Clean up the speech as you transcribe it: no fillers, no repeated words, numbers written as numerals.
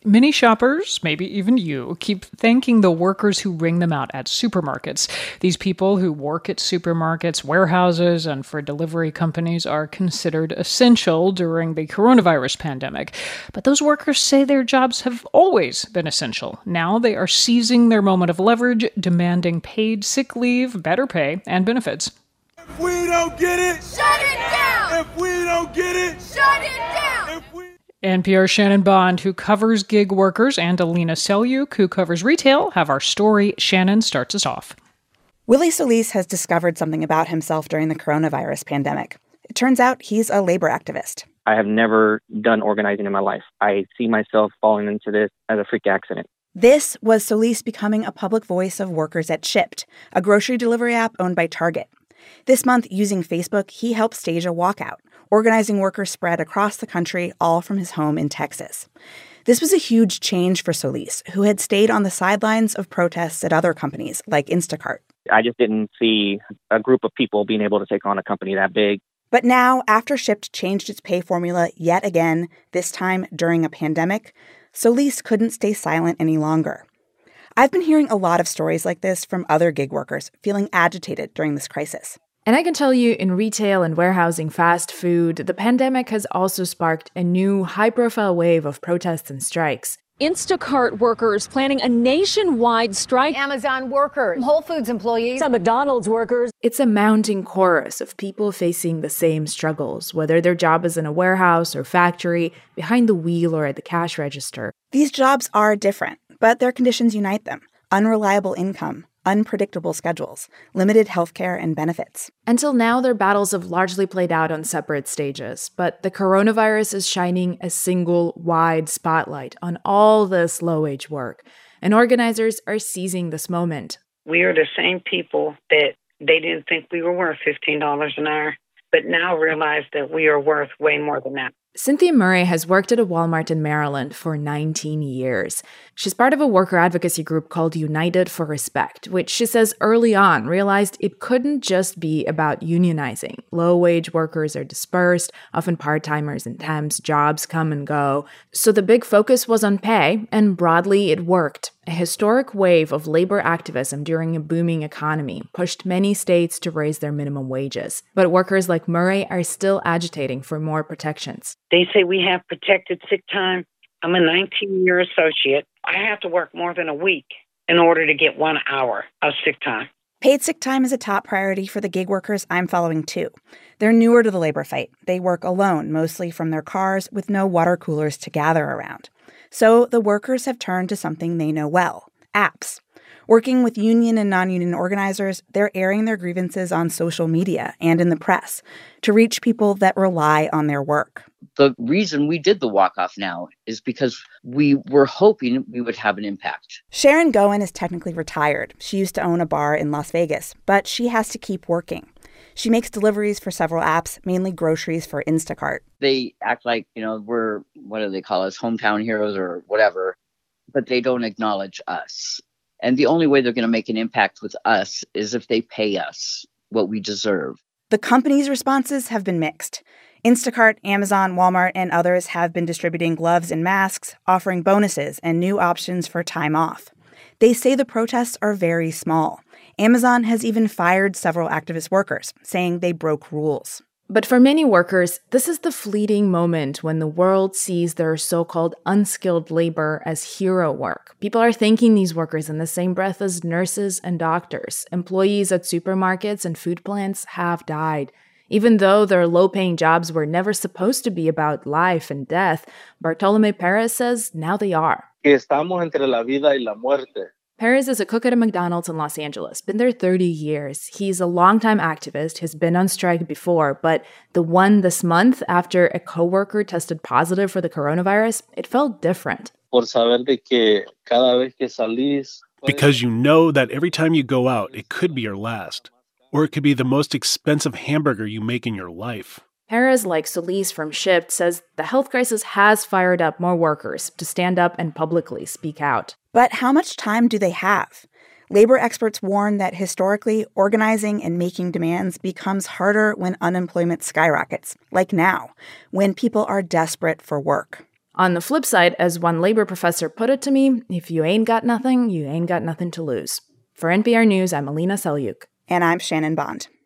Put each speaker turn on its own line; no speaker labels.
Many shoppers, maybe even you, keep thanking the workers who ring them out at supermarkets. These people who work at supermarkets, warehouses, and for delivery companies are considered essential during the coronavirus pandemic. But those workers say their jobs have always been essential. Now they are seizing their moment of leverage, demanding paid sick leave, better pay, and benefits.
If we don't get it,
shut it down!
If we don't get it,
shut it down!
NPR's Shannon Bond, who covers gig workers, and Alina Selyuk, who covers retail, have our story. Shannon starts us off.
Willie Solis has discovered something about himself during the coronavirus pandemic. It turns out he's a labor activist.
I have never done organizing in my life. I see myself falling into this as a freak accident.
This was Solis becoming a public voice of workers at Shipt, a grocery delivery app owned by Target. This month, using Facebook, he helped stage a walkout, organizing workers spread across the country, all from his home in Texas. This was a huge change for Solis, who had stayed on the sidelines of protests at other companies like Instacart.
I just didn't see a group of people being able to take on a company that big.
But now, after Shipt changed its pay formula yet again, this time during a pandemic, Solis couldn't stay silent any longer. I've been hearing a lot of stories like this from other gig workers feeling agitated during this crisis.
And I can tell you, in retail and warehousing, fast food, the pandemic has also sparked a new high-profile wave of protests and strikes.
Instacart workers planning a nationwide strike.
Amazon workers, Whole Foods employees,
some McDonald's workers.
It's a mounting chorus of people facing the same struggles, whether their job is in a warehouse or factory, behind the wheel or at the cash register.
These jobs are different, but their conditions unite them. Unreliable income, unpredictable schedules, limited healthcare and benefits.
Until now, their battles have largely played out on separate stages, but the coronavirus is shining a single, wide spotlight on all this low-wage work, and organizers are seizing this moment.
We are the same people that they didn't think we were worth $15 an hour, but now realize that we are worth way more than that.
Cynthia Murray has worked at a Walmart in Maryland for 19 years. She's part of a worker advocacy group called United for Respect, which she says early on realized it couldn't just be about unionizing. Low-wage workers are dispersed, often part-timers and temps, jobs come and go. So the big focus was on pay, and broadly it worked. A historic wave of labor activism during a booming economy pushed many states to raise their minimum wages. But workers like Murray are still agitating for more protections.
They say we have protected sick time. I'm a 19-year associate. I have to work more than a week in order to get 1 hour of sick time.
Paid sick time is a top priority for the gig workers I'm following, too. They're newer to the labor fight. They work alone, mostly from their cars, with no water coolers to gather around. So the workers have turned to something they know well, apps. Working with union and non-union organizers, they're airing their grievances on social media and in the press to reach people that rely on their work.
The reason we did the walk-off now is because we were hoping we would have an impact.
Sharon Goen is technically retired. She used to own a bar in Las Vegas, but she has to keep working. She makes deliveries for several apps, mainly groceries for Instacart.
They act like, we're, what do they call us, hometown heroes or whatever, but they don't acknowledge us. And the only way they're going to make an impact with us is if they pay us what we deserve.
The company's responses have been mixed. Instacart, Amazon, Walmart, and others have been distributing gloves and masks, offering bonuses and new options for time off. They say the protests are very small. Amazon has even fired several activist workers, saying they broke rules.
But for many workers, this is the fleeting moment when the world sees their so-called unskilled labor as hero work. People are thanking these workers in the same breath as nurses and doctors. Employees at supermarkets and food plants have died. Even though their low-paying jobs were never supposed to be about life and death, Bartolome Perez says now they are.
Estamos entre la vida y la muerte.
Perez is a cook at a McDonald's in Los Angeles, been there 30 years. He's a longtime activist, has been on strike before, but the one this month after a coworker tested positive for the coronavirus, it felt different.
Por saber de que cada vez que salís...
Because you know that every time you go out, it could be your last. Or it could be the most expensive hamburger you make in your life.
Perez, like Solis from Shipt, says the health crisis has fired up more workers to stand up and publicly speak out.
But how much time do they have? Labor experts warn that historically, organizing and making demands becomes harder when unemployment skyrockets, like now, when people are desperate for work.
On the flip side, as one labor professor put it to me, if you ain't got nothing, you ain't got nothing to lose. For NPR News, I'm Alina Selyuk.
And I'm Shannon Bond.